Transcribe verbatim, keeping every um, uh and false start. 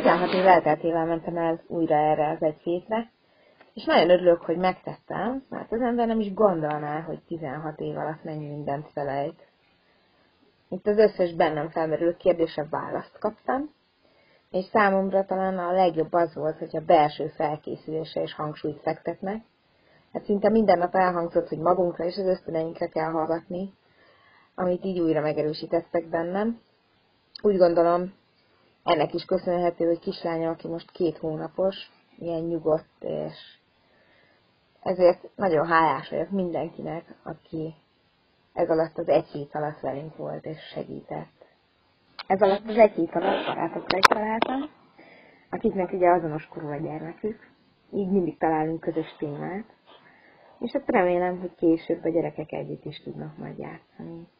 tizenhat év elteltével mentem el újra erre az egy hétre, és nagyon örülök, hogy megtettem, mert az ember nem is gondolná, hogy tizenhat év alatt mennyi mindent felejt. Itt az összes bennem felmerülő kérdésre választ kaptam, és számomra talán a legjobb az volt, hogy a belső felkészülésre és hangsúlyt fektetnek. Hát szinte minden nap elhangzott, hogy magunkra és az ösztöneinkre kell hallgatni, amit így újra megerősítettek bennem. Úgy gondolom, ennek is köszönhető, hogy kislányom, aki most két hónapos, ilyen nyugodt, és ezért nagyon hálás vagyok mindenkinek, aki ez alatt az egy hét alatt velünk volt és segített. Ez alatt az egy hét alatt barátokra is találtam, akiknek ugye azonos korú a gyermekük, így mindig találunk közös témát, és hát remélem, hogy később a gyerekek együtt is tudnak majd játszani.